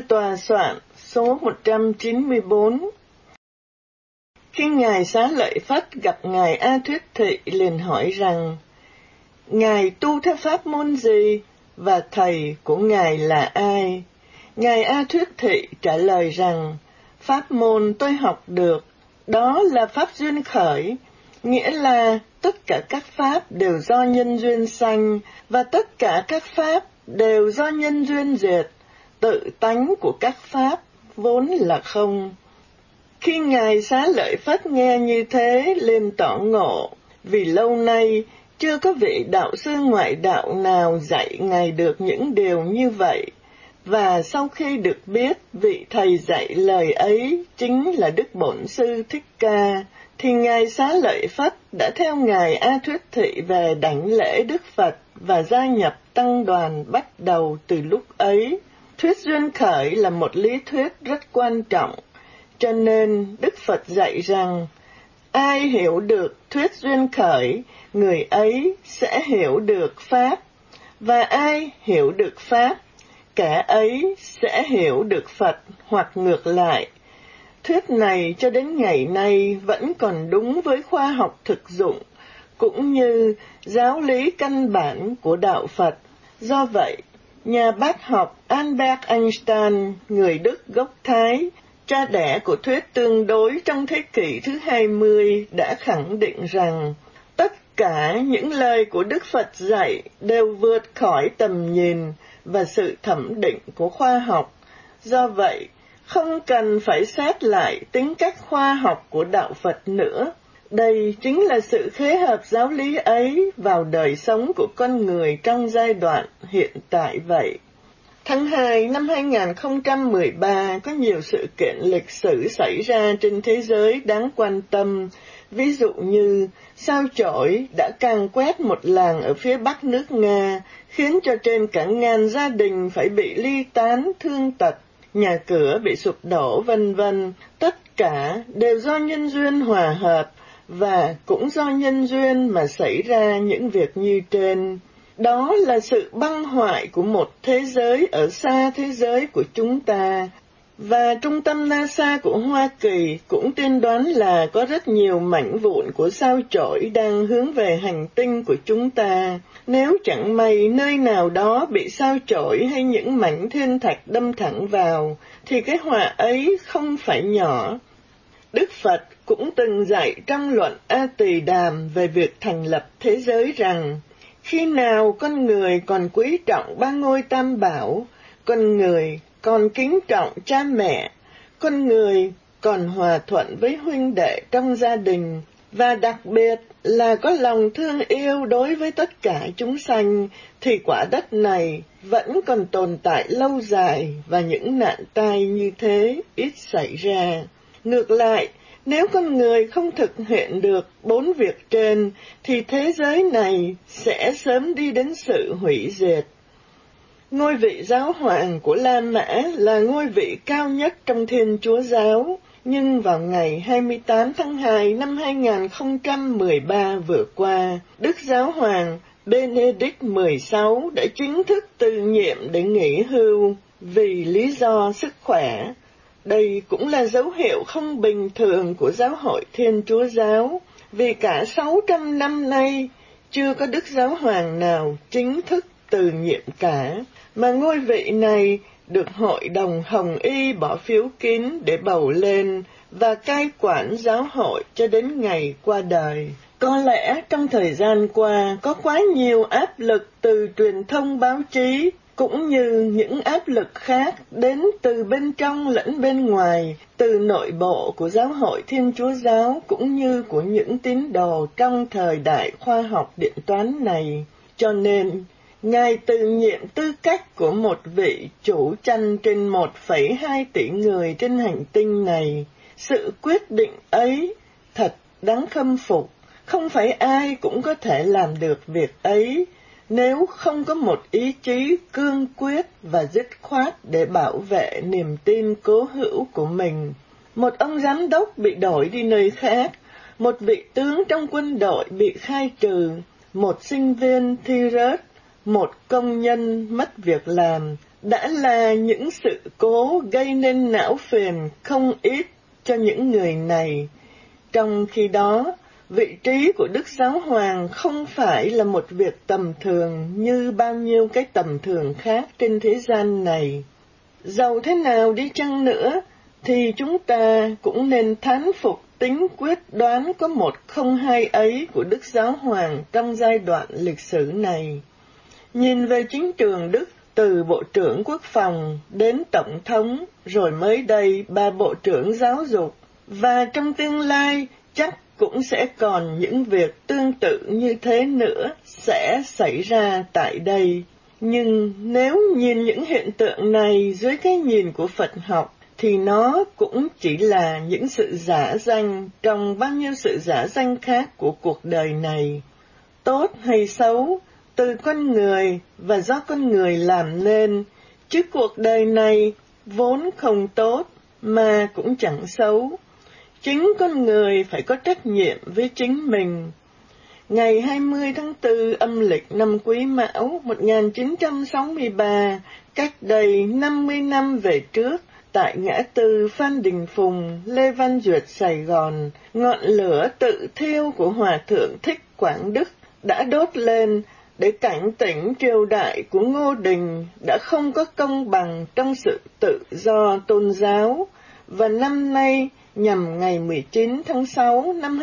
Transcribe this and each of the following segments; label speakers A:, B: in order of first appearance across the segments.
A: tòa soạn số 194. Khi Ngài Xá Lợi Phất gặp Ngài A Thuyết Thị liền hỏi rằng: Ngài tu theo pháp môn gì và thầy của Ngài là ai? Ngài A Thuyết Thị trả lời rằng: Pháp môn tôi học được, đó là pháp duyên khởi, nghĩa là tất cả các pháp đều do nhân duyên sanh, và tất cả các pháp đều do nhân duyên diệt. Tự tánh của các pháp vốn là không. Khi Ngài Xá Lợi Phất nghe như thế liền tỏ ngộ, vì lâu nay chưa có vị đạo sư ngoại đạo nào dạy Ngài được những điều như vậy. Và sau khi được biết vị thầy dạy lời ấy chính là Đức Bổn Sư Thích Ca, thì Ngài Xá Lợi Phất đã theo Ngài A Thuyết Thị về đảnh lễ Đức Phật và gia nhập tăng đoàn bắt đầu từ lúc ấy. Thuyết duyên khởi là một lý thuyết rất quan trọng, cho nên Đức Phật dạy rằng ai hiểu được thuyết duyên khởi, người ấy sẽ hiểu được Pháp, và ai hiểu được Pháp, kẻ ấy sẽ hiểu được Phật, hoặc ngược lại. Thuyết này cho đến ngày nay vẫn còn đúng với khoa học thực dụng, cũng như giáo lý căn bản của đạo Phật. Do vậy, nhà bác học Albert Einstein, người Đức gốc Thái, cha đẻ của thuyết tương đối trong thế kỷ thứ 20, đã khẳng định rằng tất cả những lời của Đức Phật dạy đều vượt khỏi tầm nhìn và sự thẩm định của khoa học. Do vậy, không cần phải xét lại tính cách khoa học của đạo Phật nữa. Đây chính là sự khế hợp giáo lý ấy vào đời sống của con người trong giai đoạn hiện tại vậy. Tháng 2 năm 2013 có nhiều sự kiện lịch sử xảy ra trên thế giới đáng quan tâm. Ví dụ như sao chổi đã càn quét một làng ở phía bắc nước Nga, khiến cho trên cả ngàn gia đình phải bị ly tán thương tật, nhà cửa bị sụp đổ vân vân. Tất cả đều do nhân duyên hòa hợp, và cũng do nhân duyên mà xảy ra những việc như trên. Đó là sự băng hoại của một thế giới ở xa thế giới của chúng ta. Và trung tâm NASA của Hoa Kỳ cũng tiên đoán là có rất nhiều mảnh vụn của sao chổi đang hướng về hành tinh của chúng ta. Nếu chẳng may nơi nào đó bị sao chổi hay những mảnh thiên thạch đâm thẳng vào, thì cái họa ấy không phải nhỏ. Đức Phật cũng từng dạy trong luận A Tỳ Đàm về việc thành lập thế giới rằng, khi nào con người còn quý trọng ba ngôi tam bảo, con người còn kính trọng cha mẹ, con người còn hòa thuận với huynh đệ trong gia đình, và đặc biệt là có lòng thương yêu đối với tất cả chúng sanh, thì quả đất này vẫn còn tồn tại lâu dài và những nạn tai như thế ít xảy ra. Ngược lại, nếu con người không thực hiện được 4 việc trên, thì thế giới này sẽ sớm đi đến sự hủy diệt. Ngôi vị giáo hoàng của La Mã là ngôi vị cao nhất trong Thiên Chúa giáo, nhưng vào ngày 28 tháng 2 năm 2013 vừa qua, Đức Giáo hoàng Benedict XVI đã chính thức từ nhiệm để nghỉ hưu vì lý do sức khỏe. Đây cũng là dấu hiệu không bình thường của Giáo hội Thiên Chúa giáo, vì cả 600 năm nay chưa có Đức Giáo hoàng nào chính thức từ nhiệm cả, mà ngôi vị này được Hội đồng Hồng Y bỏ phiếu kín để bầu lên và cai quản giáo hội cho đến ngày qua đời. Có lẽ trong thời gian qua có quá nhiều áp lực từ truyền thông báo chí, cũng như những áp lực khác đến từ bên trong lẫn bên ngoài, từ nội bộ của Giáo hội Thiên Chúa giáo cũng như của những tín đồ trong thời đại khoa học điện toán này. Cho nên, Ngài từ nhiệm tư cách của một vị chủ chăn trên 1,2 tỷ người trên hành tinh này. Sự quyết định ấy thật đáng khâm phục, không phải ai cũng có thể làm được việc ấy, nếu không có một ý chí cương quyết và dứt khoát để bảo vệ niềm tin cố hữu của mình. Một ông giám đốc bị đổi đi nơi khác, một vị tướng trong quân đội bị khai trừ, một sinh viên thi rớt, một công nhân mất việc làm, đã là những sự cố gây nên não phiền không ít cho những người này. Trong khi đó, vị trí của Đức Giáo Hoàng không phải là một việc tầm thường như bao nhiêu cái tầm thường khác trên thế gian này. Dầu thế nào đi chăng nữa, thì chúng ta cũng nên thán phục tính quyết đoán có 102 ấy của Đức Giáo Hoàng trong giai đoạn lịch sử này. Nhìn về chính trường Đức, từ Bộ trưởng Quốc phòng đến Tổng thống, rồi mới đây 3 Bộ trưởng Giáo dục, và trong tương lai chắc cũng sẽ còn những việc tương tự như thế nữa sẽ xảy ra tại đây. Nhưng nếu nhìn những hiện tượng này dưới cái nhìn của Phật học, thì nó cũng chỉ là những sự giả danh trong bao nhiêu sự giả danh khác của cuộc đời này. Tốt hay xấu, từ con người và do con người làm nên, chứ cuộc đời này vốn không tốt mà cũng chẳng xấu. Chính con người phải có trách nhiệm với chính mình. Ngày 20 tháng 4 âm lịch năm Quý Mão 1963, cách đây 50 năm về trước, tại ngã tư Phan Đình Phùng, Lê Văn Duyệt, Sài Gòn, ngọn lửa tự thiêu của Hòa Thượng Thích Quảng Đức đã đốt lên để cảnh tỉnh triều đại của Ngô Đình đã không có công bằng trong sự tự do tôn giáo, và năm nay nhằm ngày 19 tháng 6 năm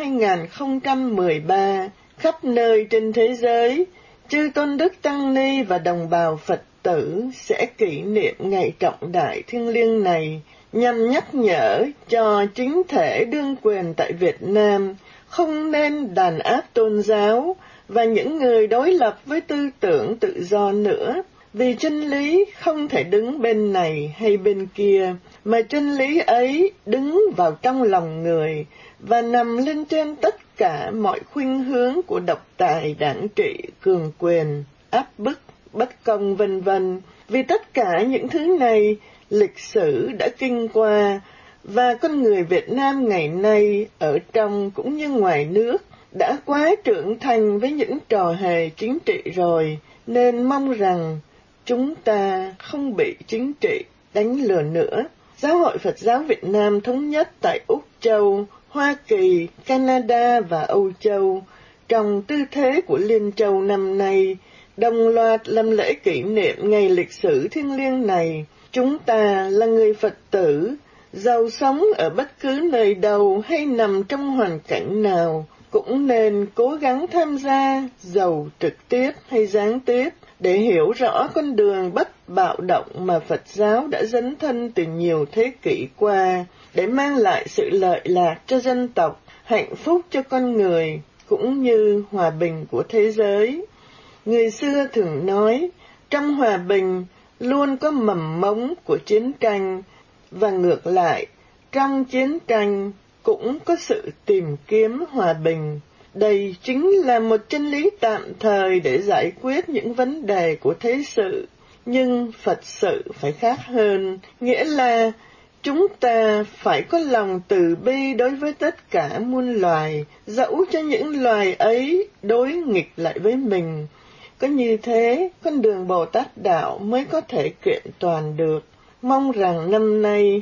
A: 2013, khắp nơi trên thế giới, chư tôn đức tăng ni và đồng bào Phật tử sẽ kỷ niệm ngày trọng đại thiêng liêng này, nhằm nhắc nhở cho chính thể đương quyền tại Việt Nam không nên đàn áp tôn giáo và những người đối lập với tư tưởng tự do nữa, vì chân lý không thể đứng bên này hay bên kia, mà chân lý ấy đứng vào trong lòng người và nằm lên trên tất cả mọi khuynh hướng của độc tài, đảng trị, cường quyền, áp bức, bất công vân vân. Vì tất cả những thứ này lịch sử đã kinh qua, và con người Việt Nam ngày nay ở trong cũng như ngoài nước đã quá trưởng thành với những trò hề chính trị rồi, nên mong rằng chúng ta không bị chính trị đánh lừa nữa. Giáo hội Phật giáo Việt Nam thống nhất tại Úc Châu, Hoa Kỳ, Canada và Âu Châu, trong tư thế của Liên Châu năm nay, đồng loạt làm lễ kỷ niệm ngày lịch sử thiêng liêng này. Chúng ta là người Phật tử, dầu sống ở bất cứ nơi đâu hay nằm trong hoàn cảnh nào, cũng nên cố gắng tham gia, dầu trực tiếp hay gián tiếp, để hiểu rõ con đường bất bạo động mà Phật giáo đã dấn thân từ nhiều thế kỷ qua, để mang lại sự lợi lạc cho dân tộc, hạnh phúc cho con người, cũng như hòa bình của thế giới. Người xưa thường nói, trong hòa bình luôn có mầm mống của chiến tranh, và ngược lại, trong chiến tranh cũng có sự tìm kiếm hòa bình. Đây chính là một chân lý tạm thời để giải quyết những vấn đề của thế sự, nhưng Phật sự phải khác hơn, nghĩa là chúng ta phải có lòng từ bi đối với tất cả muôn loài, dẫu cho những loài ấy đối nghịch lại với mình. Có như thế, con đường Bồ Tát Đạo mới có thể kiện toàn được. Mong rằng năm nay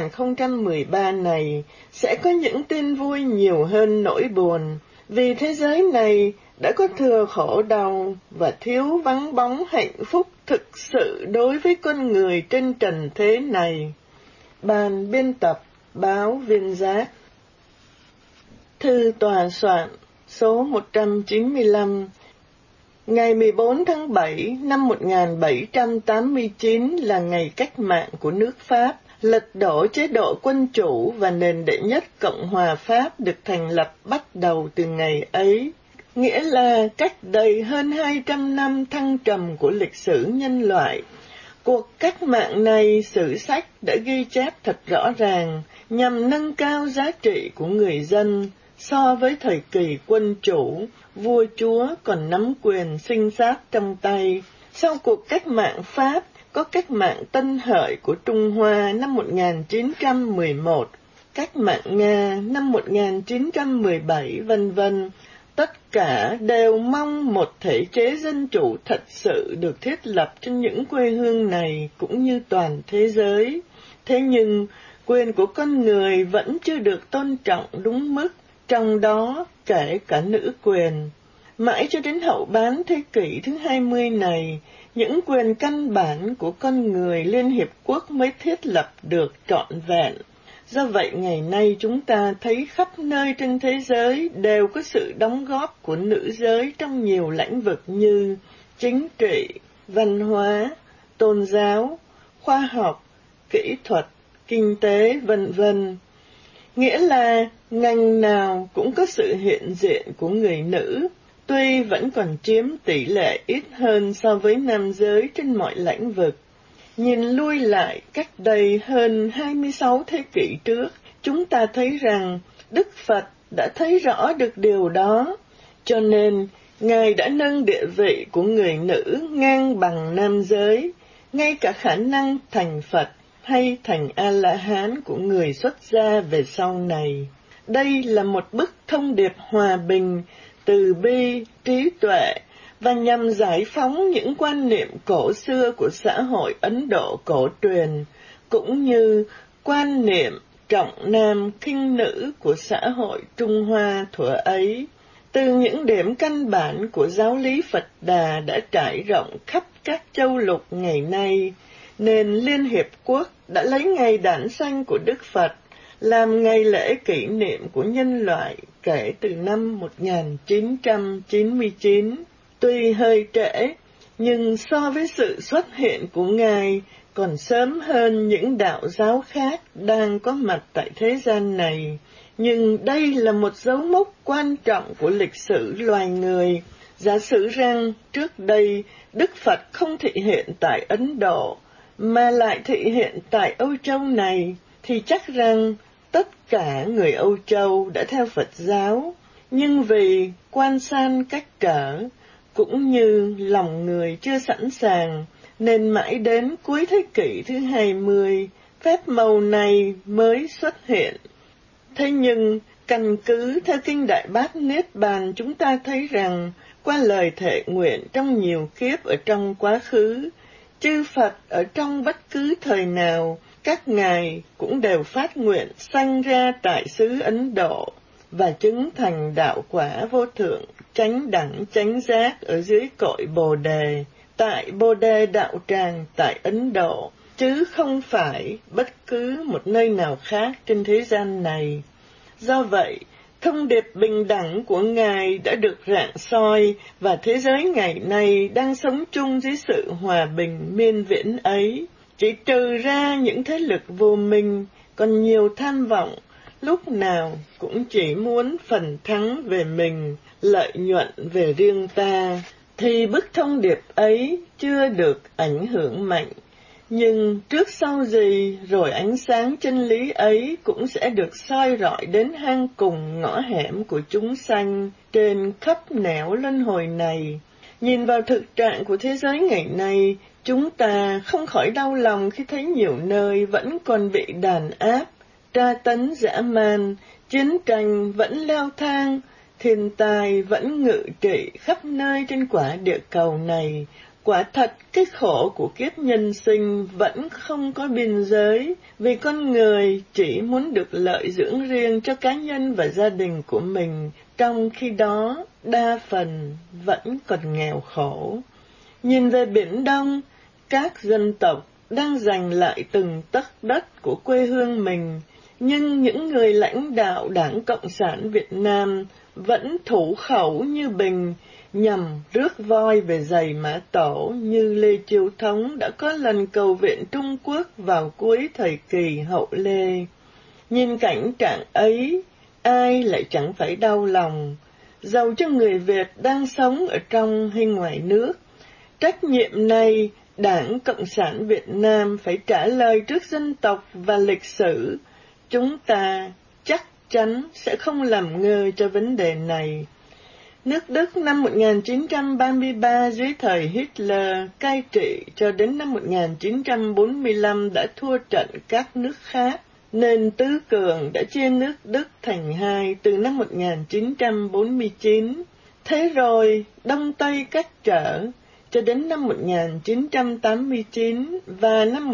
A: 2013 này sẽ có những tin vui nhiều hơn nỗi buồn, vì thế giới này đã có thừa khổ đau và thiếu vắng bóng hạnh phúc thực sự đối với con người trên trần thế này. Ban biên tập báo Viên Giác. Thư tòa soạn số 195, ngày 14 tháng 7 năm 1789 là ngày cách mạng của nước Pháp, lật đổ chế độ quân chủ và nền đệ nhất Cộng hòa Pháp được thành lập bắt đầu từ ngày ấy, nghĩa là cách đây hơn 200 năm thăng trầm của lịch sử nhân loại. Cuộc cách mạng này sử sách đã ghi chép thật rõ ràng nhằm nâng cao giá trị của người dân so với thời kỳ quân chủ, vua chúa còn nắm quyền sinh sát trong tay. Sau cuộc cách mạng Pháp, có cách mạng Tân Hợi của Trung Hoa năm 1911, cách mạng Nga năm 1917, vân vân. Tất cả đều mong một thể chế dân chủ thật sự được thiết lập trên những quê hương này cũng như toàn thế giới. Thế nhưng, quyền của con người vẫn chưa được tôn trọng đúng mức, trong đó kể cả nữ quyền. Mãi cho đến hậu bán thế kỷ thứ 20 này, những quyền căn bản của con người Liên Hiệp Quốc mới thiết lập được trọn vẹn. Do vậy, ngày nay chúng ta thấy khắp nơi trên thế giới đều có sự đóng góp của nữ giới trong nhiều lĩnh vực như chính trị, văn hóa, tôn giáo, khoa học, kỹ thuật, kinh tế, vân vân. Nghĩa là ngành nào cũng có sự hiện diện của người nữ, tuy vẫn còn chiếm tỷ lệ ít hơn so với nam giới trên mọi lĩnh vực. Nhìn lui lại cách đây hơn 26 thế kỷ trước, chúng ta thấy rằng Đức Phật đã thấy rõ được điều đó, cho nên Ngài đã nâng địa vị của người nữ ngang bằng nam giới, ngay cả khả năng thành Phật hay thành A-la-hán của người xuất gia về sau này. Đây là một bức thông điệp hòa bình, từ bi, trí tuệ, và nhằm giải phóng những quan niệm cổ xưa của xã hội Ấn Độ cổ truyền, cũng như quan niệm trọng nam khinh nữ của xã hội Trung Hoa thuở ấy. Từ những điểm căn bản của giáo lý Phật Đà đã trải rộng khắp các châu lục ngày nay, nên Liên Hiệp Quốc đã lấy ngày đản sanh của Đức Phật làm ngày lễ kỷ niệm của nhân loại kể từ năm 1999. Tuy hơi trễ, nhưng so với sự xuất hiện của Ngài còn sớm hơn những đạo giáo khác đang có mặt tại thế gian này. Nhưng đây là một dấu mốc quan trọng của lịch sử loài người. Giả sử rằng trước đây Đức Phật không thị hiện tại Ấn Độ, mà lại thị hiện tại Âu Châu này, thì chắc rằng tất cả người Âu Châu đã theo Phật giáo. Nhưng vì quan san cách trở, cũng như lòng người chưa sẵn sàng, nên mãi đến cuối thế kỷ thứ 20, phép màu này mới xuất hiện. Thế nhưng, căn cứ theo Kinh Đại Bát Niết Bàn, chúng ta thấy rằng, qua lời thệ nguyện trong nhiều kiếp ở trong quá khứ, chư Phật ở trong bất cứ thời nào, các ngài cũng đều phát nguyện sanh ra tại xứ Ấn Độ và chứng thành đạo quả vô thượng, chánh đẳng chánh giác ở dưới cội Bồ Đề, tại Bồ Đề đạo tràng tại Ấn Độ, chứ không phải bất cứ một nơi nào khác trên thế gian này. Do vậy, thông điệp bình đẳng của Ngài đã được rạng soi, và thế giới ngày nay đang sống chung dưới sự hòa bình miên viễn ấy. Chỉ trừ ra những thế lực vô minh, còn nhiều tham vọng, lúc nào cũng chỉ muốn phần thắng về mình, lợi nhuận về riêng ta, thì bức thông điệp ấy chưa được ảnh hưởng mạnh. Nhưng trước sau gì rồi ánh sáng chân lý ấy cũng sẽ được soi rọi đến hang cùng ngõ hẻm của chúng sanh trên khắp nẻo luân hồi này. Nhìn vào thực trạng của thế giới ngày nay, chúng ta không khỏi đau lòng khi thấy nhiều nơi vẫn còn bị đàn áp, tra tấn dã man, chiến tranh vẫn leo thang, thiên tai vẫn ngự trị khắp nơi trên quả địa cầu này. Quả thật, cái khổ của kiếp nhân sinh vẫn không có biên giới, vì con người chỉ muốn được lợi dưỡng riêng cho cá nhân và gia đình của mình, trong khi đó đa phần vẫn còn nghèo khổ. Nhìn về Biển Đông, các dân tộc đang giành lại từng tấc đất của quê hương mình, nhưng những người lãnh đạo Đảng Cộng sản Việt Nam vẫn thủ khẩu như bình, nhằm rước voi về giày Mã Tổ, như Lê Chiêu Thống đã có lần cầu viện Trung Quốc vào cuối thời kỳ Hậu Lê. Nhìn cảnh trạng ấy, ai lại chẳng phải đau lòng, dầu cho người Việt đang sống ở trong hay ngoài nước. Trách nhiệm này, Đảng Cộng sản Việt Nam phải trả lời trước dân tộc và lịch sử. Chúng ta chắc chắn sẽ không làm ngơ cho vấn đề này. Nước Đức năm 1933 dưới thời Hitler cai trị cho đến năm 1945 đã thua trận các nước khác, nên tứ cường đã chia nước Đức thành hai từ năm 1949. Thế rồi, Đông Tây cách trở, cho đến năm 1989 và năm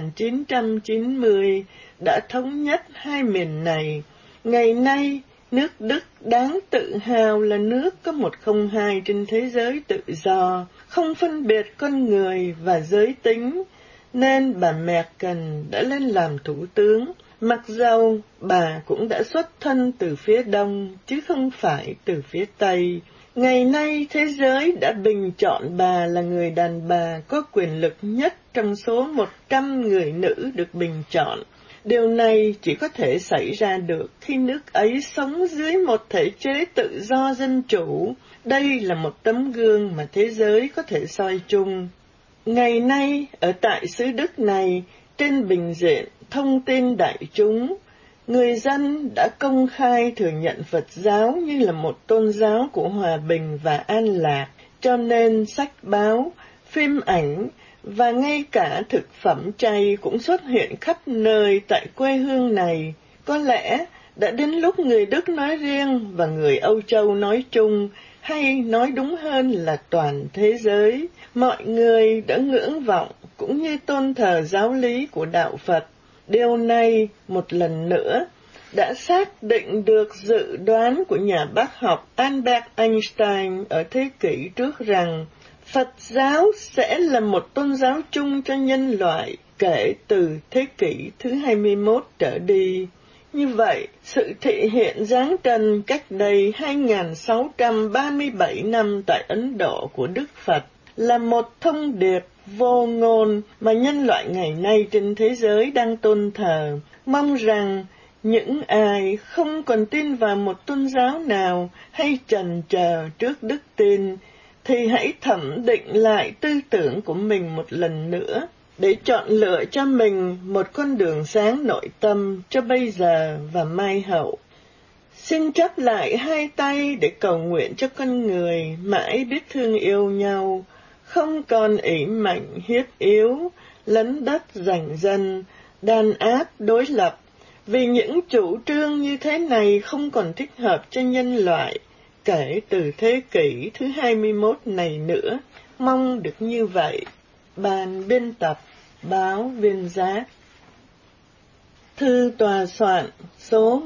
A: 1990 đã thống nhất hai miền này. Ngày nay, nước Đức đáng tự hào là nước có 102 trên thế giới tự do, không phân biệt con người và giới tính, nên bà Merkel đã lên làm thủ tướng, mặc dầu bà cũng đã xuất thân từ phía Đông chứ không phải từ phía Tây. Ngày nay thế giới đã bình chọn bà là người đàn bà có quyền lực nhất trong số 100 người nữ được bình chọn. Điều này chỉ có thể xảy ra được khi nước ấy sống dưới một thể chế tự do dân chủ. Đây là một tấm gương mà thế giới có thể soi chung. Ngày nay, ở tại xứ Đức này, trên bình diện thông tin đại chúng, người dân đã công khai thừa nhận Phật giáo như là một tôn giáo của hòa bình và an lạc, cho nên sách báo, phim ảnh và ngay cả thực phẩm chay cũng xuất hiện khắp nơi tại quê hương này. Có lẽ đã đến lúc người Đức nói riêng và người Âu Châu nói chung, hay nói đúng hơn là toàn thế giới, mọi người đã ngưỡng vọng cũng như tôn thờ giáo lý của đạo Phật. Điều này một lần nữa đã xác định được dự đoán của nhà bác học Albert Einstein ở thế kỷ trước rằng Phật giáo sẽ là một tôn giáo chung cho nhân loại kể từ thế kỷ thứ 21 trở đi. Như vậy, sự thị hiện giáng trần cách đây 2637 năm tại Ấn Độ của Đức Phật là một thông điệp vô ngôn mà nhân loại ngày nay trên thế giới đang tôn thờ. Mong rằng những ai không còn tin vào một tôn giáo nào hay chần chờ trước đức tin, thì hãy thẩm định lại tư tưởng của mình một lần nữa, để chọn lựa cho mình một con đường sáng nội tâm cho bây giờ và mai hậu. Xin chắp lại hai tay để cầu nguyện cho con người mãi biết thương yêu nhau, không còn ỷ mạnh hiếp yếu, lấn đất giành dân, đàn áp đối lập, vì những chủ trương như thế này không còn thích hợp cho nhân loại kể từ thế kỷ thứ 21 này nữa. Mong được như vậy. Ban biên tập báo Viên Giác. Thư tòa soạn số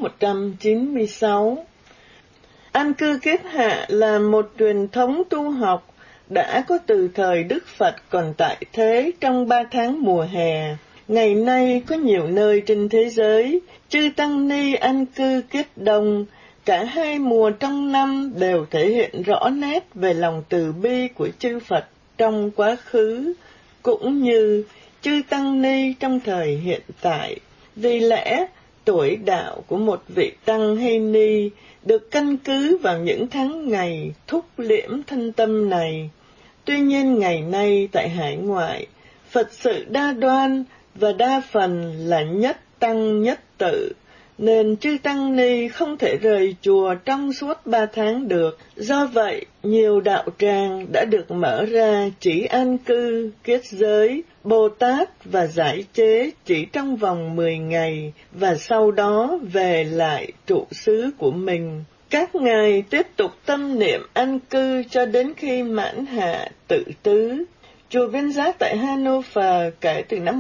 A: 196. An cư kiết hạ là một truyền thống tu học đã có từ thời Đức Phật còn tại thế trong 3 tháng mùa hè. Ngày nay có nhiều nơi trên thế giới, chư tăng ni an cư kiết đông, cả hai mùa trong năm đều thể hiện rõ nét về lòng từ bi của chư Phật trong quá khứ, cũng như chư tăng ni trong thời hiện tại. Vì lẽ, tuổi đạo của một vị tăng hay ni được căn cứ vào những tháng ngày thúc liễm thân tâm này. Tuy nhiên ngày nay tại hải ngoại, Phật sự đa đoan và đa phần là nhất tăng nhất tự, nên chư tăng ni không thể rời chùa trong suốt 3 tháng được. Do vậy, nhiều đạo tràng đã được mở ra chỉ an cư, kiết giới, Bồ Tát và giải chế chỉ trong vòng 10 ngày, và sau đó về lại trụ xứ của mình. Các ngài tiếp tục tâm niệm an cư cho đến khi mãn hạ tự tứ. Chùa Viên Giác tại Hanover kể từ năm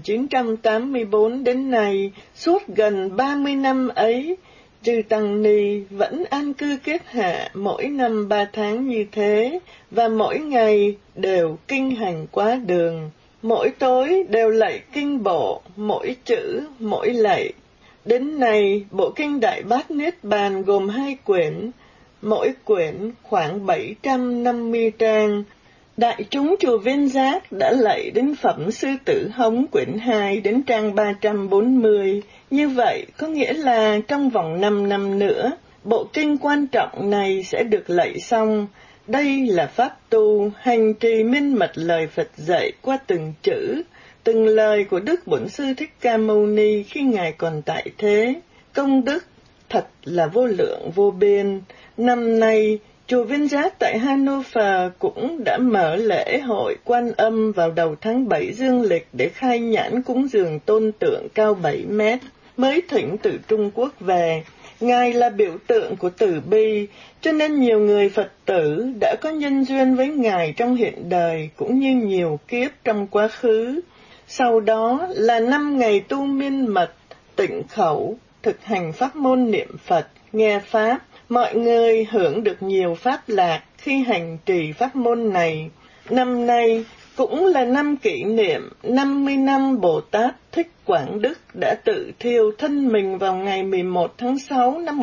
A: 1984 đến nay, suốt gần 30 năm ấy, chư tăng ni vẫn an cư kiết hạ mỗi năm 3 tháng như thế, và mỗi ngày đều kinh hành quá đường, mỗi tối đều lạy kinh bộ, mỗi chữ, mỗi lạy. Đến nay, bộ kinh Đại Bát Niết Bàn gồm 2 quyển, mỗi quyển khoảng 750 trang. Đại chúng chùa Viên Giác đã lạy đến phẩm Sư Tử Hống quyển 2 đến trang 340. Như vậy, có nghĩa là trong vòng 5 năm nữa, bộ kinh quan trọng này sẽ được lạy xong. Đây là pháp tu, hành trì minh mật lời Phật dạy qua từng chữ, từng lời của Đức Bổn Sư Thích Ca Mâu Ni khi Ngài còn tại thế. Công đức thật là vô lượng vô biên. Năm nay, chùa Viên Giác tại Hanover cũng đã mở lễ hội Quan Âm vào đầu tháng 7 dương lịch để khai nhãn cúng dường tôn tượng cao 7 mét, mới thỉnh từ Trung Quốc về. Ngài là biểu tượng của từ bi, cho nên nhiều người Phật tử đã có nhân duyên với Ngài trong hiện đời cũng như nhiều kiếp trong quá khứ. Sau đó là 5 ngày tu miên mật, tịnh khẩu, thực hành pháp môn niệm Phật, nghe Pháp. Mọi người hưởng được nhiều pháp lạc khi hành trì pháp môn này. Năm nay cũng là năm kỷ niệm 50 năm Bồ Tát Thích Quảng Đức đã tự thiêu thân mình vào ngày 11 tháng 6 năm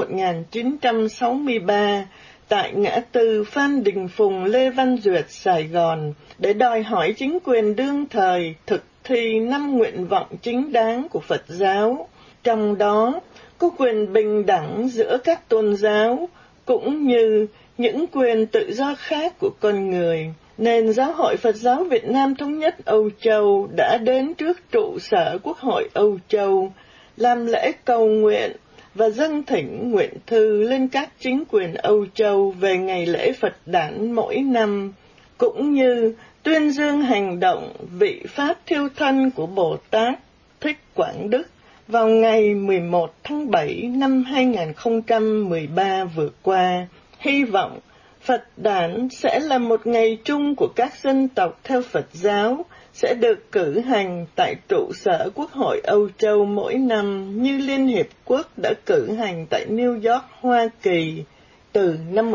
A: 1963 tại ngã tư Phan Đình Phùng, Lê Văn Duyệt, Sài Gòn để đòi hỏi chính quyền đương thời thực thi 5 nguyện vọng chính đáng của Phật giáo. Trong đó có quyền bình đẳng giữa các tôn giáo cũng như những quyền tự do khác của con người, nên Giáo hội Phật giáo Việt Nam Thống nhất Âu Châu đã đến trước trụ sở Quốc hội Âu Châu làm lễ cầu nguyện và dâng thỉnh nguyện thư lên các chính quyền Âu Châu về ngày lễ Phật đản mỗi năm, cũng như tuyên dương hành động vị Pháp thiêu thân của Bồ Tát Thích Quảng Đức vào ngày 11 tháng 7 năm 2013 vừa qua. Hy vọng Phật đản sẽ là một ngày chung của các dân tộc theo Phật giáo, sẽ được cử hành tại trụ sở Quốc hội Âu Châu mỗi năm như Liên Hiệp Quốc đã cử hành tại New York, Hoa Kỳ từ năm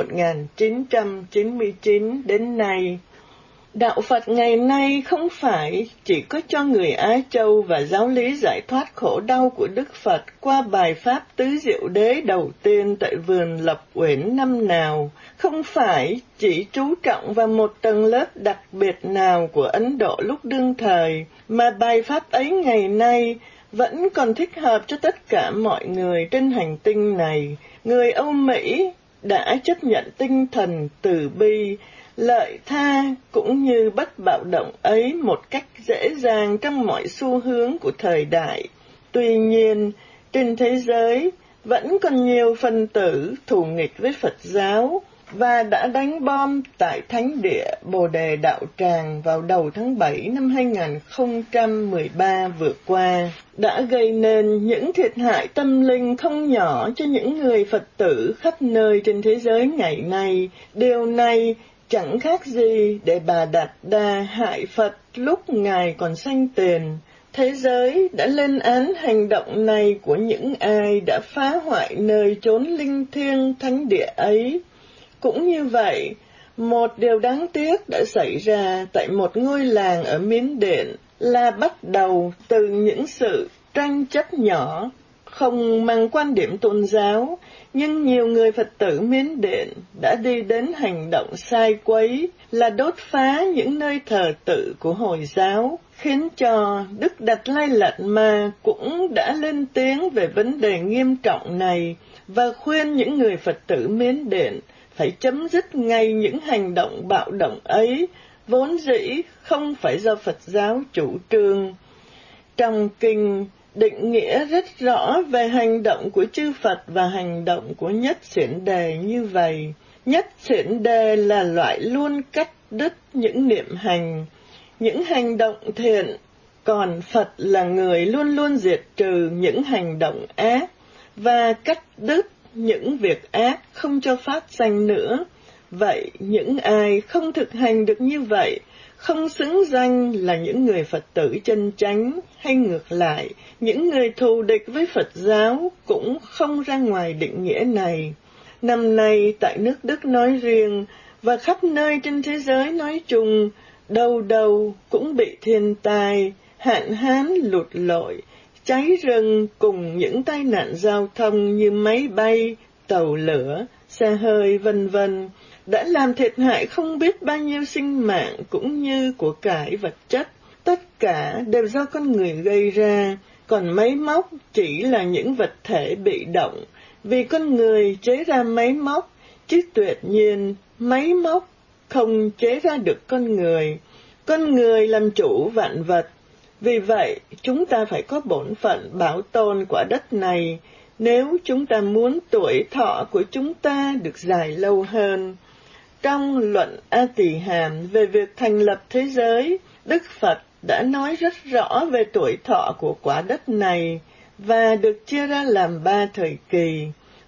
A: 1999 đến nay. Đạo Phật ngày nay không phải chỉ có cho người Á Châu và giáo lý giải thoát khổ đau của Đức Phật qua bài Pháp Tứ Diệu Đế đầu tiên tại vườn Lập Uyển năm nào, không phải chỉ chú trọng vào một tầng lớp đặc biệt nào của Ấn Độ lúc đương thời, mà bài Pháp ấy ngày nay vẫn còn thích hợp cho tất cả mọi người trên hành tinh này. Người Âu Mỹ đã chấp nhận tinh thần từ bi, lợi tha cũng như bất bạo động ấy một cách dễ dàng trong mọi xu hướng của thời đại. Tuy nhiên, trên thế giới vẫn còn nhiều phần tử thù nghịch với Phật giáo và đã đánh bom tại thánh địa Bồ Đề Đạo Tràng vào đầu tháng 7 năm 2013 vừa qua, đã gây nên những thiệt hại tâm linh không nhỏ cho những người Phật tử khắp nơi trên thế giới ngày nay. Điều này chẳng khác gì để Bà Đạt Đa hại Phật lúc Ngài còn sanh tiền. Thế giới đã lên án hành động này của những ai đã phá hoại nơi chốn linh thiêng thánh địa ấy. Cũng như vậy, một điều đáng tiếc đã xảy ra tại một ngôi làng ở Miến Điện là bắt đầu từ những sự tranh chấp nhỏ, không mang quan điểm tôn giáo, nhưng nhiều người Phật tử Miến Điện đã đi đến hành động sai quấy là đốt phá những nơi thờ tự của Hồi giáo, khiến cho Đức Đạt Lai Lạt Ma cũng đã lên tiếng về vấn đề nghiêm trọng này và khuyên những người Phật tử Miến Điện phải chấm dứt ngay những hành động bạo động ấy, vốn dĩ không phải do Phật giáo chủ trương. Trong kinh định nghĩa rất rõ về hành động của chư Phật và hành động của Nhất Xiển Đề như vậy. Nhất Xiển Đề là loại luôn cắt đứt những niệm hành, những hành động thiện, còn Phật là người luôn luôn diệt trừ những hành động ác và cắt đứt những việc ác không cho phát sinh nữa. Vậy những ai không thực hành được như vậy không xứng danh là những người Phật tử chân chánh, hay ngược lại, những người thù địch với Phật giáo cũng không ra ngoài định nghĩa này. Năm nay tại nước Đức nói riêng và khắp nơi trên thế giới nói chung, đâu đâu cũng bị thiên tai, hạn hán, lụt lội, cháy rừng cùng những tai nạn giao thông như máy bay, tàu lửa, xe hơi vân vân đã làm thiệt hại không biết bao nhiêu sinh mạng cũng như của cải vật chất. Tất cả đều do con người gây ra, còn máy móc chỉ là những vật thể bị động, vì con người chế ra máy móc, chứ tuyệt nhiên máy móc không chế ra được con người. Con người làm chủ vạn vật. Vì vậy, chúng ta phải có bổn phận bảo tồn quả đất này, nếu chúng ta muốn tuổi thọ của chúng ta được dài lâu hơn. Trong luận A Tỳ Hàm về việc thành lập thế giới, Đức Phật đã nói rất rõ về tuổi thọ của quả đất này và được chia ra làm 3 thời kỳ.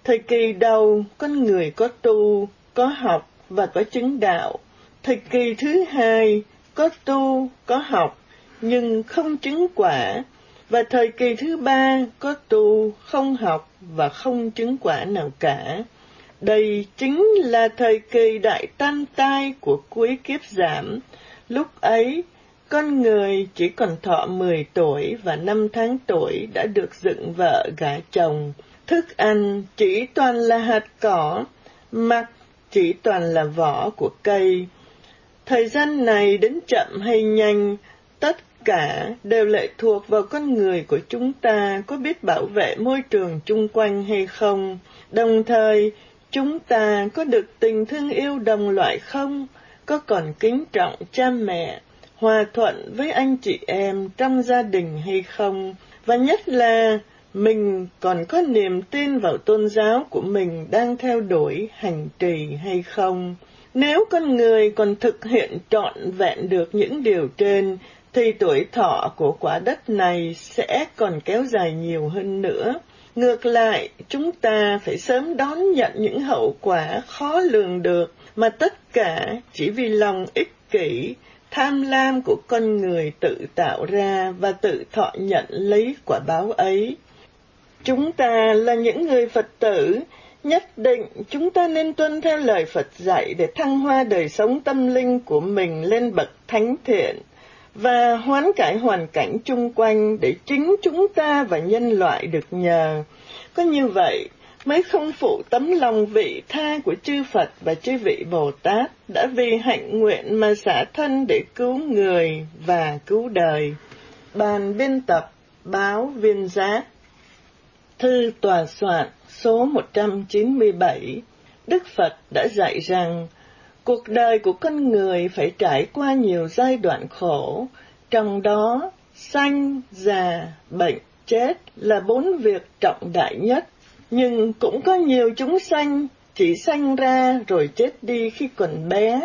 A: Thời kỳ đầu, con người có tu, có học và có chứng đạo. Thời kỳ thứ hai, có tu, có học, nhưng không chứng quả. Và thời kỳ thứ ba, có tu, không học và không chứng quả nào cả. Đây chính là thời kỳ đại tam tai của cuối kiếp giảm. Lúc ấy, con người chỉ còn thọ 10 tuổi và 5 tháng tuổi đã được dựng vợ gả chồng. Thức ăn chỉ toàn là hạt cỏ, mặc chỉ toàn là vỏ của cây. Thời gian này đến chậm hay nhanh, tất cả đều lệ thuộc vào con người của chúng ta có biết bảo vệ môi trường chung quanh hay không. Đồng thời, chúng ta có được tình thương yêu đồng loại không? Có còn kính trọng cha mẹ, hòa thuận với anh chị em trong gia đình hay không? Và nhất là mình còn có niềm tin vào tôn giáo của mình đang theo đuổi hành trì hay không? Nếu con người còn thực hiện trọn vẹn được những điều trên, thì tuổi thọ của quả đất này sẽ còn kéo dài nhiều hơn nữa. Ngược lại, chúng ta phải sớm đón nhận những hậu quả khó lường được, mà tất cả chỉ vì lòng ích kỷ, tham lam của con người tự tạo ra và tự thọ nhận lấy quả báo ấy. Chúng ta là những người Phật tử, nhất định chúng ta nên tuân theo lời Phật dạy để thăng hoa đời sống tâm linh của mình lên bậc thánh thiện và hoán cải hoàn cảnh chung quanh để chính chúng ta và nhân loại được nhờ. Có như vậy mới không phụ tấm lòng vị tha của chư Phật và chư vị Bồ Tát đã vì hạnh nguyện mà xả thân để cứu người và cứu đời. Ban biên tập báo Viên Giác. Thư tòa soạn số 197. Đức Phật đã dạy rằng cuộc đời của con người phải trải qua nhiều giai đoạn khổ, trong đó sanh, già, bệnh, chết là 4 việc trọng đại nhất. Nhưng cũng có nhiều chúng sanh chỉ sanh ra rồi chết đi khi còn bé,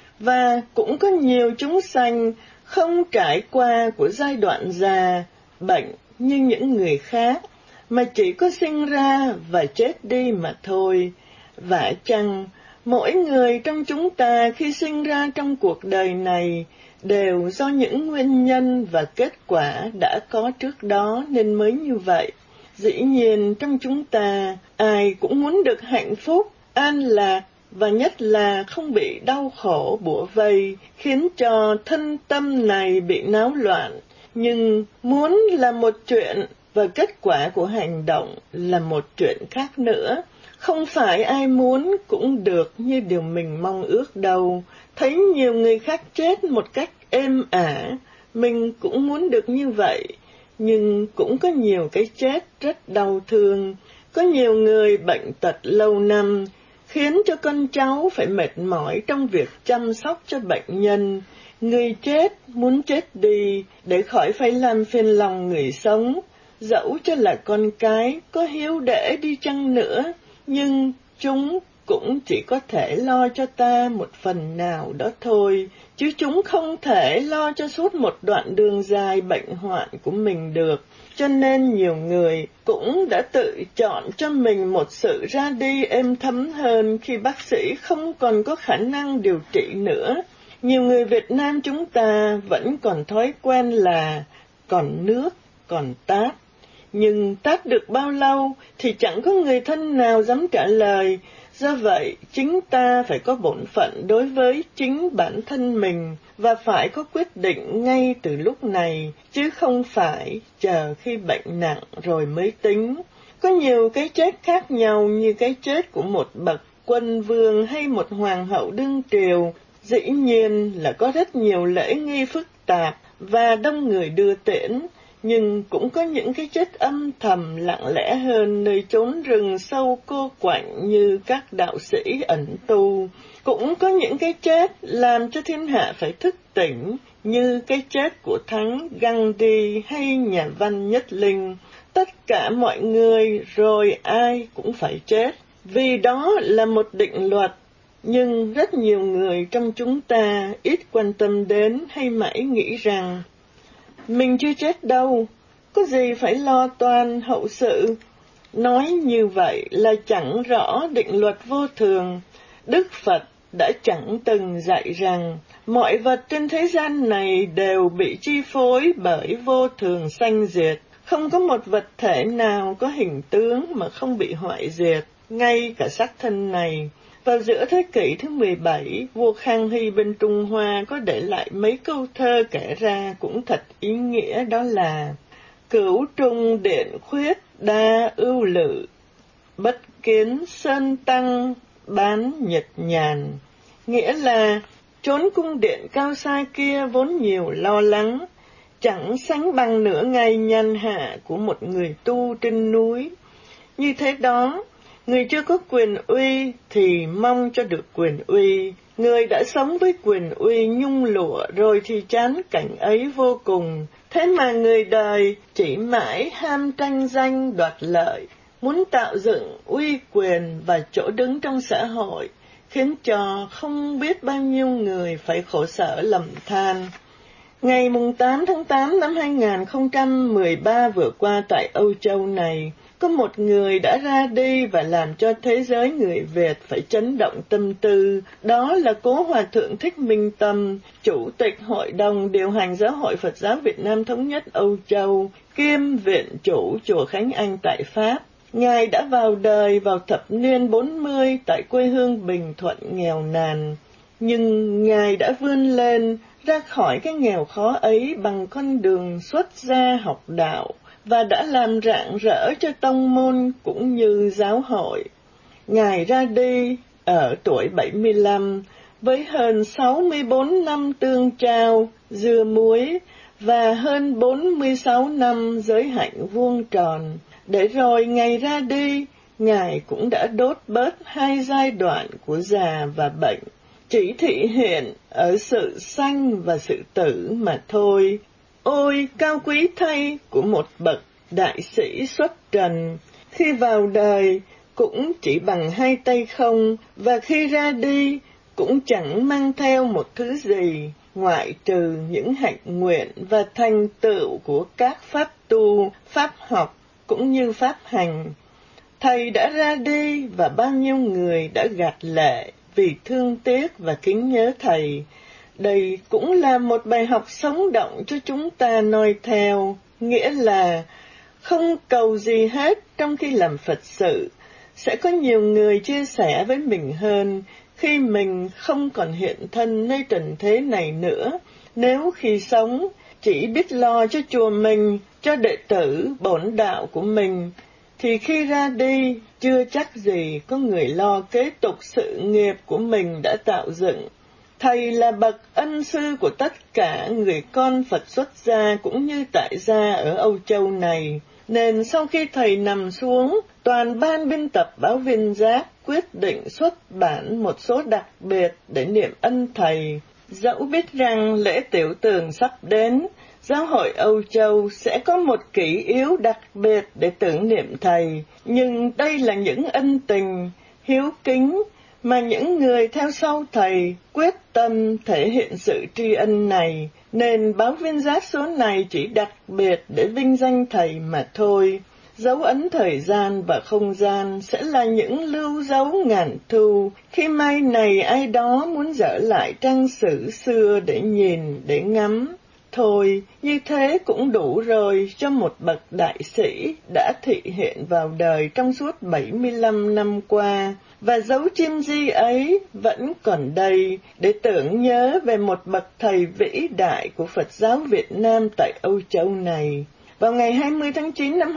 A: và cũng có nhiều chúng sanh không trải qua của giai đoạn già, bệnh như những người khác, mà chỉ có sinh ra và chết đi mà thôi. Vả chăng, mỗi người trong chúng ta khi sinh ra trong cuộc đời này đều do những nguyên nhân và kết quả đã có trước đó nên mới như vậy. Dĩ nhiên trong chúng ta, ai cũng muốn được hạnh phúc, an lạc, và nhất là không bị đau khổ bủa vây, khiến cho thân tâm này bị náo loạn. Nhưng muốn là một chuyện, và kết quả của hành động là một chuyện khác nữa. Không phải ai muốn cũng được như điều mình mong ước đâu. Thấy nhiều người khác chết một cách êm ả, mình cũng muốn được như vậy. Nhưng cũng có nhiều cái chết rất đau thương. Có nhiều người bệnh tật lâu năm, khiến cho con cháu phải mệt mỏi trong việc chăm sóc cho bệnh nhân. Người chết muốn chết đi để khỏi phải làm phiền lòng người sống. Dẫu cho là con cái có hiếu đệ đi chăng nữa, nhưng chúng cũng chỉ có thể lo cho ta một phần nào đó thôi, chứ chúng không thể lo cho suốt một đoạn đường dài bệnh hoạn của mình được. Cho nên nhiều người cũng đã tự chọn cho mình một sự ra đi êm thấm hơn khi bác sĩ không còn có khả năng điều trị nữa. Nhiều người Việt Nam chúng ta vẫn còn thói quen là còn nước, còn tát. Nhưng tát được bao lâu thì chẳng có người thân nào dám trả lời. Do vậy, chính ta phải có bổn phận đối với chính bản thân mình và phải có quyết định ngay từ lúc này, chứ không phải chờ khi bệnh nặng rồi mới tính. Có nhiều cái chết khác nhau như cái chết của một bậc quân vương hay một hoàng hậu đương triều. Dĩ nhiên là có rất nhiều lễ nghi phức tạp và đông người đưa tiễn. Nhưng cũng có những cái chết âm thầm lặng lẽ hơn nơi chốn rừng sâu cô quạnh như các đạo sĩ ẩn tu. Cũng có những cái chết làm cho thiên hạ phải thức tỉnh như cái chết của Thắng Gandhi hay nhà văn Nhất Linh. Tất cả mọi người rồi ai cũng phải chết, vì đó là một định luật. Nhưng rất nhiều người trong chúng ta ít quan tâm đến hay mãi nghĩ rằng mình chưa chết đâu, có gì phải lo toan hậu sự. Nói như vậy là chẳng rõ định luật vô thường. Đức Phật đã chẳng từng dạy rằng mọi vật trên thế gian này đều bị chi phối bởi vô thường sanh diệt. Không có một vật thể nào có hình tướng mà không bị hoại diệt, ngay cả xác thân này. Vào giữa thế kỷ thứ 17, vua Khang Hy bên Trung Hoa có để lại mấy câu thơ kể ra cũng thật ý nghĩa, đó là: Cửu trung điện khuyết đa ưu lự, bất kiến sơn tăng bán nhật nhàn. Nghĩa là chốn cung điện cao xa kia vốn nhiều lo lắng, chẳng sánh bằng nửa ngày nhàn hạ của một người tu trên núi. Như thế đó, người chưa có quyền uy thì mong cho được quyền uy, người đã sống với quyền uy nhung lụa rồi thì chán cảnh ấy vô cùng. Thế mà người đời chỉ mãi ham tranh danh đoạt lợi, muốn tạo dựng uy quyền và chỗ đứng trong xã hội, khiến cho không biết bao nhiêu người phải khổ sở lầm than. Ngày 8 tháng 8 năm 2013 vừa qua tại Âu Châu này, có một người đã ra đi và làm cho thế giới người Việt phải chấn động tâm tư. Đó là Cố Hòa Thượng Thích Minh Tâm, Chủ tịch Hội đồng điều hành Giáo hội Phật giáo Việt Nam Thống nhất Âu Châu, kiêm viện chủ Chùa Khánh Anh tại Pháp. Ngài đã vào đời vào thập niên 40 tại quê hương Bình Thuận nghèo nàn, nhưng Ngài đã vươn lên ra khỏi cái nghèo khó ấy bằng con đường xuất gia học đạo và đã làm rạng rỡ cho tông môn cũng như giáo hội. Ngài ra đi ở tuổi 75 với hơn 64 năm tương trao, dưa muối và hơn 46 năm giới hạnh vuông tròn. Để rồi ngày ra đi, Ngài cũng đã đốt bớt 2 giai đoạn của già và bệnh, chỉ thị hiện ở sự sanh và sự tử mà thôi. Ôi cao quý thay của một bậc đại sĩ xuất trần, khi vào đời cũng chỉ bằng 2 tay không, và khi ra đi cũng chẳng mang theo một thứ gì, ngoại trừ những hạnh nguyện và thành tựu của các pháp tu, pháp học cũng như pháp hành. Thầy đã ra đi và bao nhiêu người đã gạt lệ vì thương tiếc và kính nhớ thầy. Đây cũng là một bài học sống động cho chúng ta noi theo, nghĩa là không cầu gì hết trong khi làm Phật sự. Sẽ có nhiều người chia sẻ với mình hơn khi mình không còn hiện thân nơi trần thế này nữa. Nếu khi sống chỉ biết lo cho chùa mình, cho đệ tử bổn đạo của mình, thì khi ra đi chưa chắc gì có người lo kế tục sự nghiệp của mình đã tạo dựng. Thầy là bậc ân sư của tất cả người con Phật xuất gia cũng như tại gia ở Âu Châu này, nên sau khi thầy nằm xuống, toàn ban biên tập báo Viên Giác quyết định xuất bản một số đặc biệt để niệm ân thầy. Dẫu biết rằng lễ tiểu tường sắp đến, Giáo hội Âu Châu sẽ có một kỷ yếu đặc biệt để tưởng niệm thầy, nhưng đây là những ân tình, hiếu kính mà những người theo sau thầy quyết tâm thể hiện sự tri ân này, nên báo Viên Giác số này chỉ đặc biệt để vinh danh thầy mà thôi. Dấu ấn thời gian và không gian sẽ là những lưu dấu ngàn thu, khi mai này ai đó muốn dở lại trang sử xưa để nhìn, để ngắm. Thôi, như thế cũng đủ rồi cho một bậc đại sĩ đã thị hiện vào đời trong suốt 75 năm qua, và dấu chiêm di ấy vẫn còn đây để tưởng nhớ về một bậc thầy vĩ đại của Phật giáo Việt Nam tại Âu Châu này. Vào ngày 20 tháng 9 năm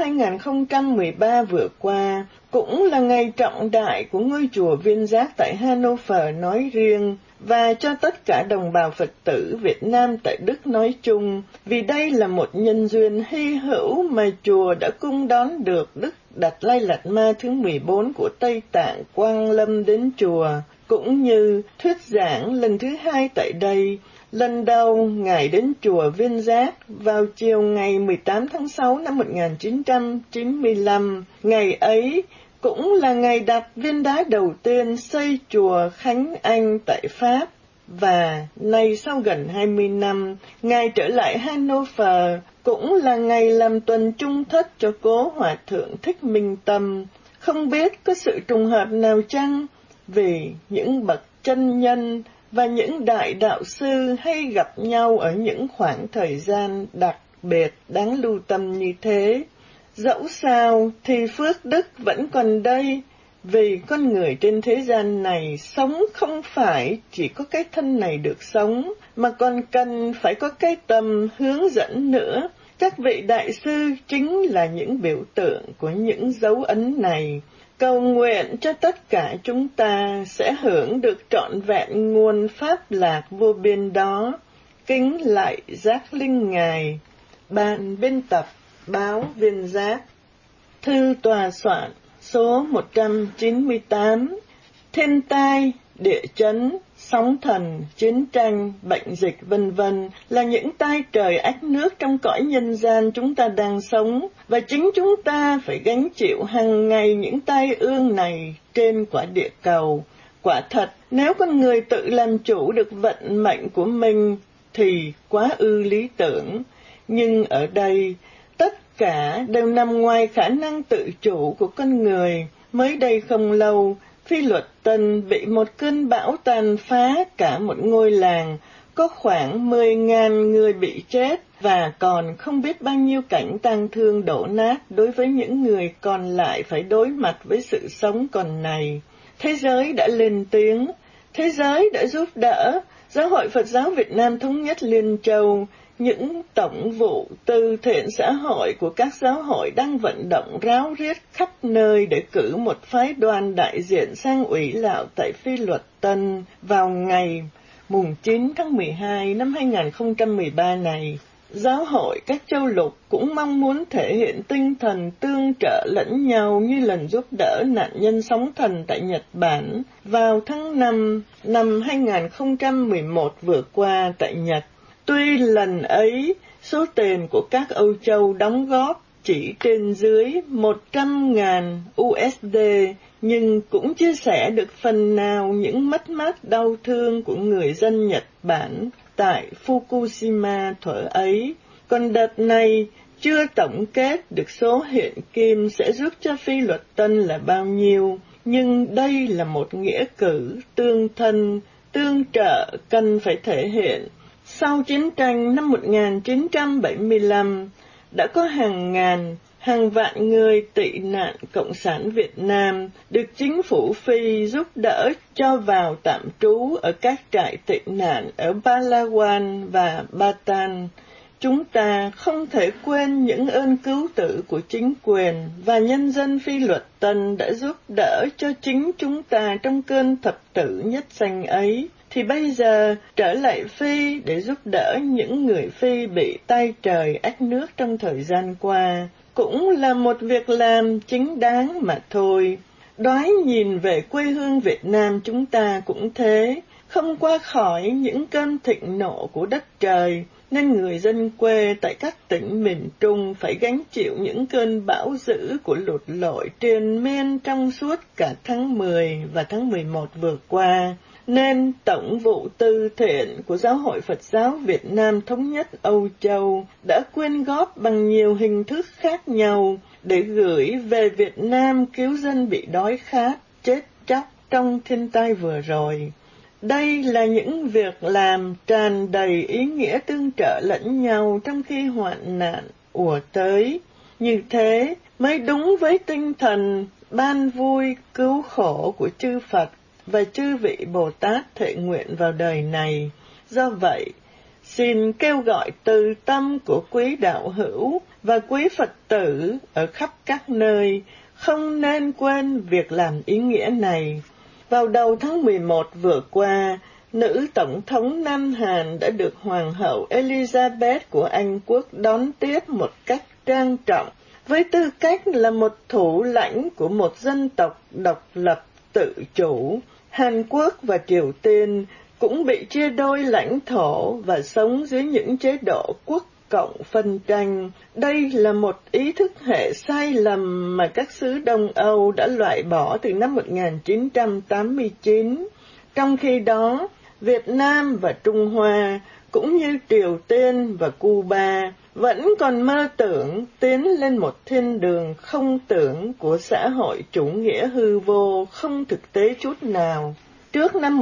A: 2013 vừa qua, cũng là ngày trọng đại của ngôi chùa Viên Giác tại Hanover nói riêng, và cho tất cả đồng bào Phật tử Việt Nam tại Đức nói chung, vì đây là một nhân duyên hy hữu mà chùa đã cung đón được Đức Đạt Lai Lạt Ma thứ 14 của Tây Tạng Quang Lâm đến chùa, cũng như thuyết giảng lần thứ 2 tại đây. Lần đầu Ngài đến chùa Viên Giác vào chiều ngày 18 tháng 6 năm 1995, ngày ấy cũng là ngày đặt viên đá đầu tiên xây chùa Khánh Anh tại Pháp. Và nay sau gần 20 năm, Ngài trở lại Hanover cũng là ngày làm tuần chung thất cho cố Hòa Thượng Thích Minh Tâm. Không biết có sự trùng hợp nào chăng, vì những bậc chân nhân và những đại đạo sư hay gặp nhau ở những khoảng thời gian đặc biệt đáng lưu tâm như thế. Dẫu sao thì phước đức vẫn còn đây, vì con người trên thế gian này sống không phải chỉ có cái thân này được sống, mà còn cần phải có cái tâm hướng dẫn nữa. Các vị đại sư chính là những biểu tượng của những dấu ấn này. Cầu nguyện cho tất cả chúng ta sẽ hưởng được trọn vẹn nguồn pháp lạc vô biên đó. Kính lạy Giác Linh Ngài. Ban biên tập báo Viên Giác. Thư tòa soạn số 198. Thiên tai, địa chấn, sóng thần, chiến tranh, bệnh dịch vân vân là những tai trời ách nước trong cõi nhân gian chúng ta đang sống, và chính chúng ta phải gánh chịu hàng ngày những tai ương này trên quả địa cầu. Quả thật, nếu con người tự làm chủ được vận mệnh của mình thì quá ư lý tưởng. Nhưng ở đây, tất cả đều nằm ngoài khả năng tự chủ của con người. Mới đây không lâu, Phi Luật Tân bị một cơn bão tàn phá cả một ngôi làng, có khoảng 10.000 người bị chết, và còn không biết bao nhiêu cảnh tang thương đổ nát đối với những người còn lại phải đối mặt với sự sống còn này. Thế giới đã lên tiếng, thế giới đã giúp đỡ. Giáo hội Phật giáo Việt Nam Thống nhất Liên Châu, những tổng vụ từ thiện xã hội của các giáo hội đang vận động ráo riết khắp nơi để cử một phái đoàn đại diện sang Ủy Lạo tại Phi Luật Tân vào ngày mùng 9 tháng 12 năm 2013 này. Giáo hội các châu lục cũng mong muốn thể hiện tinh thần tương trợ lẫn nhau như lần giúp đỡ nạn nhân sóng thần tại Nhật Bản vào tháng 5 năm 2011 vừa qua tại Nhật. Tuy lần ấy, số tiền của các Âu Châu đóng góp chỉ trên dưới 100.000 USD, nhưng cũng chia sẻ được phần nào những mất mát đau thương của người dân Nhật Bản tại Fukushima thuở ấy. Còn đợt này, chưa tổng kết được số hiện kim sẽ giúp cho Phi Luật Tân là bao nhiêu, nhưng đây là một nghĩa cử tương thân, tương trợ cần phải thể hiện. Sau chiến tranh năm 1975, đã có hàng ngàn, hàng vạn người tị nạn Cộng sản Việt Nam được chính phủ Phi giúp đỡ cho vào tạm trú ở các trại tị nạn ở Palawan và Bataan. Chúng ta không thể quên những ơn cứu tử của chính quyền và nhân dân Phi Luật Tân đã giúp đỡ cho chính chúng ta trong cơn thập tử nhất sanh ấy. Thì bây giờ trở lại Phi để giúp đỡ những người Phi bị tay trời ách nước trong thời gian qua cũng là một việc làm chính đáng mà thôi. Đoái nhìn về quê hương Việt Nam chúng ta cũng thế, không qua khỏi những cơn thịnh nộ của đất trời, nên người dân quê tại các tỉnh miền Trung phải gánh chịu những cơn bão dữ của lụt lội triền miên trong suốt cả tháng 10 và tháng 11 vừa qua. Nên Tổng vụ Từ thiện của Giáo hội Phật giáo Việt Nam Thống nhất Âu Châu đã quyên góp bằng nhiều hình thức khác nhau để gửi về Việt Nam cứu dân bị đói khát, chết chóc trong thiên tai vừa rồi. Đây là những việc làm tràn đầy ý nghĩa tương trợ lẫn nhau trong khi hoạn nạn ùa tới. Như thế mới đúng với tinh thần ban vui cứu khổ của chư Phật và chư vị Bồ Tát thệ nguyện vào đời này. Do vậy, xin kêu gọi từ tâm của quý đạo hữu và quý Phật tử ở khắp các nơi không nên quên việc làm ý nghĩa này. Vào đầu tháng 11 vừa qua, nữ Tổng thống Nam Hàn đã được Hoàng hậu Elizabeth của Anh Quốc đón tiếp một cách trang trọng, với tư cách là một thủ lãnh của một dân tộc độc lập tự chủ. Hàn Quốc và Triều Tiên cũng bị chia đôi lãnh thổ và sống dưới những chế độ quốc cộng phân tranh. Đây là một ý thức hệ sai lầm mà các xứ Đông Âu đã loại bỏ từ năm 1989. Trong khi đó, Việt Nam và Trung Hoa, cũng như Triều Tiên và Cuba, vẫn còn mơ tưởng tiến lên một thiên đường không tưởng của xã hội chủ nghĩa hư vô, không thực tế chút nào. Trước năm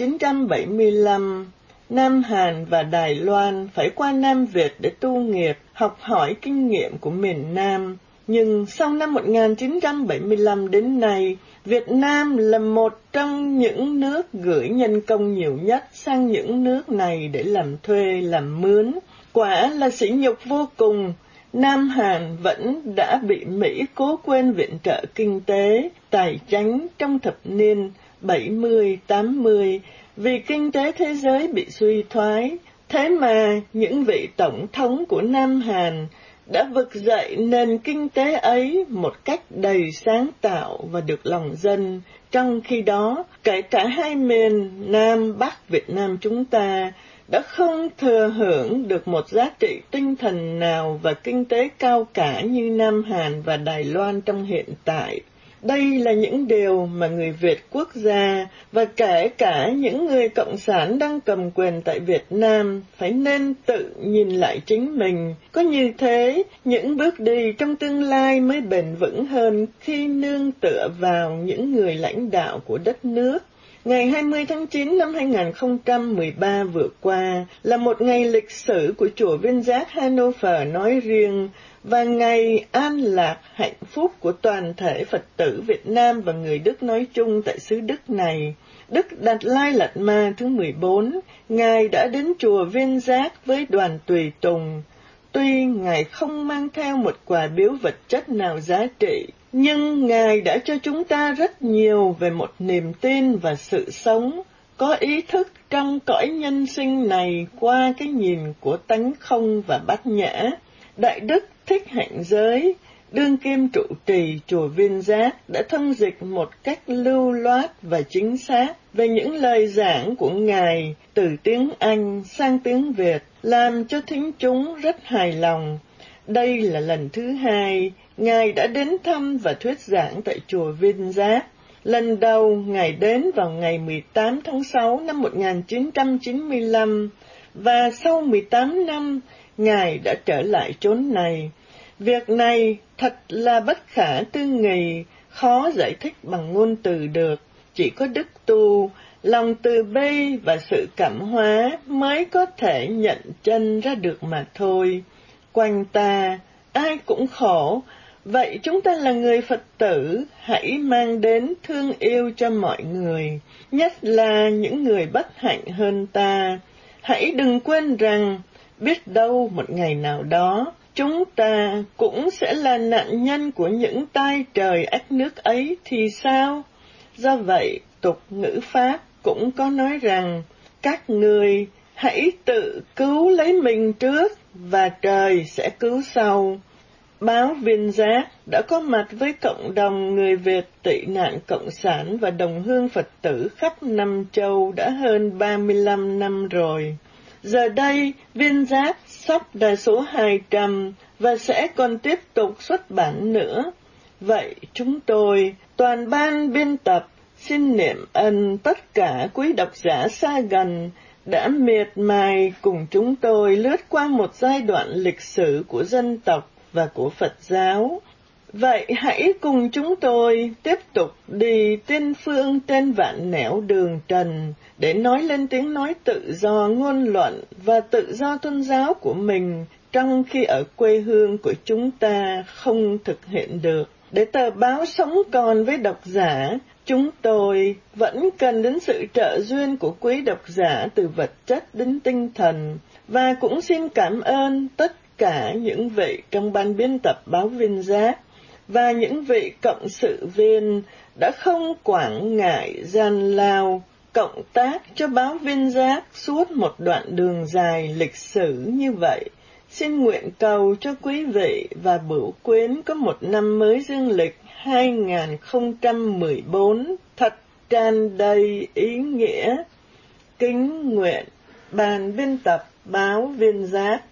A: 1975, Nam Hàn và Đài Loan phải qua Nam Việt để tu nghiệp, học hỏi kinh nghiệm của miền Nam. Nhưng sau năm 1975 đến nay, Việt Nam là một trong những nước gửi nhân công nhiều nhất sang những nước này để làm thuê, làm mướn. Quả là sỉ nhục vô cùng. Nam Hàn vẫn đã bị Mỹ cố quên viện trợ kinh tế, tài chánh trong thập niên 70-80 vì kinh tế thế giới bị suy thoái. Thế mà những vị tổng thống của Nam Hàn đã vực dậy nền kinh tế ấy một cách đầy sáng tạo và được lòng dân. Trong khi đó, kể cả hai miền Nam Bắc Việt Nam chúng ta đã không thừa hưởng được một giá trị tinh thần nào và kinh tế cao cả như Nam Hàn và Đài Loan trong hiện tại. Đây là những điều mà người Việt quốc gia và kể cả những người cộng sản đang cầm quyền tại Việt Nam phải nên tự nhìn lại chính mình. Có như thế, những bước đi trong tương lai mới bền vững hơn khi nương tựa vào những người lãnh đạo của đất nước. Ngày 20 tháng 9 năm 2013 vừa qua là một ngày lịch sử của chùa Viên Giác Hanover nói riêng và ngày an lạc hạnh phúc của toàn thể Phật tử Việt Nam và người Đức nói chung tại xứ Đức này. Đức Đạt Lai Lạt Ma thứ 14, Ngài đã đến chùa Viên Giác với đoàn tùy tùng. Tuy Ngài không mang theo một quà biếu vật chất nào giá trị, nhưng Ngài đã cho chúng ta rất nhiều về một niềm tin và sự sống, có ý thức trong cõi nhân sinh này qua cái nhìn của tánh không và bát nhã. Đại Đức Thích Hạnh Giới, đương kim trụ trì chùa Viên Giác, đã thông dịch một cách lưu loát và chính xác về những lời giảng của Ngài từ tiếng Anh sang tiếng Việt, làm cho thính chúng rất hài lòng. Đây là lần thứ hai Ngài đã đến thăm và thuyết giảng tại chùa Viên Giác. Lần đầu Ngài đến vào ngày 18 tháng 6 năm 1995, và sau 18 năm, Ngài đã trở lại chốn này. Việc này thật là bất khả tư nghị, khó giải thích bằng ngôn từ được. Chỉ có đức tu, lòng từ bi và sự cảm hóa mới có thể nhận chân ra được mà thôi. Quanh ta, ai cũng khổ. Vậy chúng ta là người Phật tử, hãy mang đến thương yêu cho mọi người, nhất là những người bất hạnh hơn ta. Hãy đừng quên rằng, biết đâu một ngày nào đó, chúng ta cũng sẽ là nạn nhân của những tai trời ách nước ấy thì sao? Do vậy, tục ngữ Pháp cũng có nói rằng, các người hãy tự cứu lấy mình trước và trời sẽ cứu sau. Báo Viên Giác đã có mặt với cộng đồng người Việt tị nạn cộng sản và đồng hương Phật tử khắp năm châu đã hơn 35 năm rồi. Giờ đây, Viên Giác sắp đạt số 200 và sẽ còn tiếp tục xuất bản nữa. Vậy chúng tôi, toàn ban biên tập, xin niệm ân tất cả quý độc giả xa gần đã miệt mài cùng chúng tôi lướt qua một giai đoạn lịch sử của dân tộc và của Phật giáo. Vậy hãy cùng chúng tôi tiếp tục đi tiên phương trên vạn nẻo đường trần để nói lên tiếng nói tự do ngôn luận và tự do tôn giáo của mình, trong khi ở quê hương của chúng ta không thực hiện được. Để tờ báo sống còn với độc giả, chúng tôi vẫn cần đến sự trợ duyên của quý độc giả từ vật chất đến tinh thần, và cũng xin cảm ơn tất cả những vị trong ban biên tập báo Viên Giác và những vị cộng sự viên đã không quản ngại gian lao cộng tác cho báo Viên Giác suốt một đoạn đường dài lịch sử như vậy. Xin nguyện cầu cho quý vị và bửu quyến có một năm mới dương lịch 2014 thật tràn đầy ý nghĩa. Kính nguyện ban biên tập báo Viên Giác.